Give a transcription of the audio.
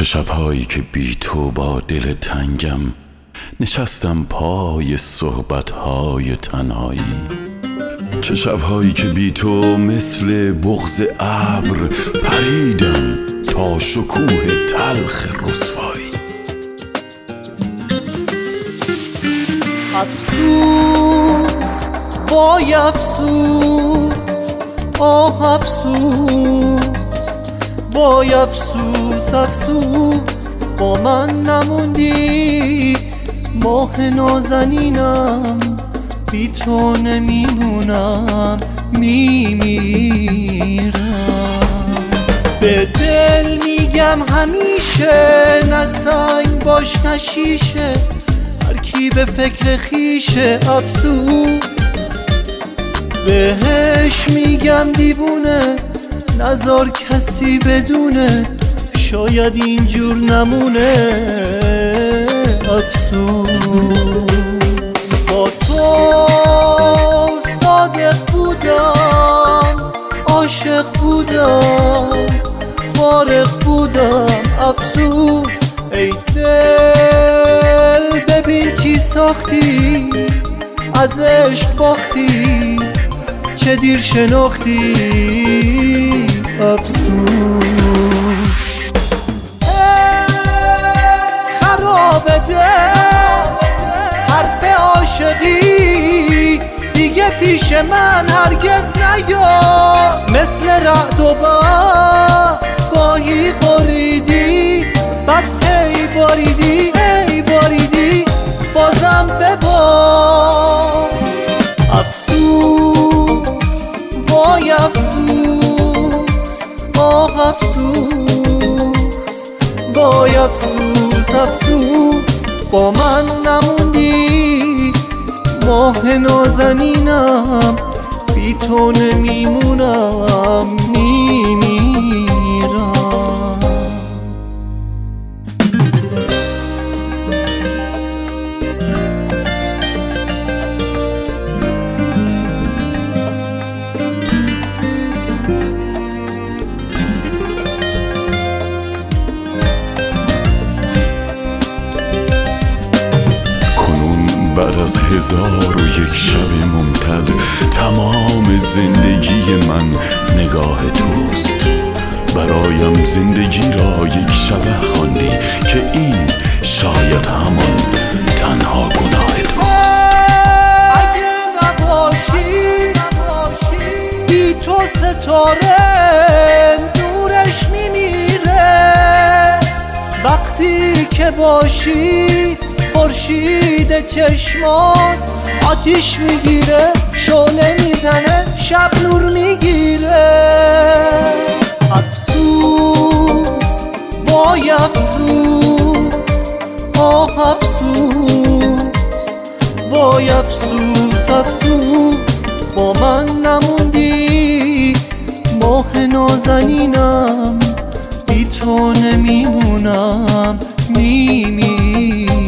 شبهایی که بی تو با دل تنگم نشستم پای صحبتهای تنهایی. چه شبهایی که بی تو مثل بغض ابر پریدم تا شکوه تلخ رسوایی. افسوس وای افسوس آه افسوس وای افسوس افسوس با من نموندی. ماه نازنینم بی تو نمیمونم میمیرم. به دل میگم همیشه نه سنگ باش نه شیشه، هر کی به فکر خیشه. افسوس بهش میگم دیوونه نذار کسی بدونه، شاید اینجور نمونه. افسوس با تو صادق بودم، عاشق بودم، فارغ بودم. افسوس ای دل ببین چی ساختی، از عشق باختی، چه دیر شناختی. افسوس خراب دل حرف عاشقی دیگه پیش من هرگز نیا. مثل رعد و برق گاهی غریدی، بعد ای باریدی ای باریدی بازم ببار. افسوس وای افسوس آه افسوس وای افسوس افسوس با من نموندی. ماه نازنینم بی تو نمیمونم میمیرم. بعد از 1001 شب ممتد تمام زندگی من نگاه توست. برایم زندگی را یک شبه خواندی که این شاید همان تنها گناه توست. اگه نباشی بی تو ستاره نورش میمیره، وقتی که باشی خورشید چشمات آتیش میگیره، شعله میزنه شب نور میگیره. افسوس وای افسوس آه افسوس وای افسوس افسوس با من نموندی. ماه نازنینم بی تو نمیمونم میمیرم.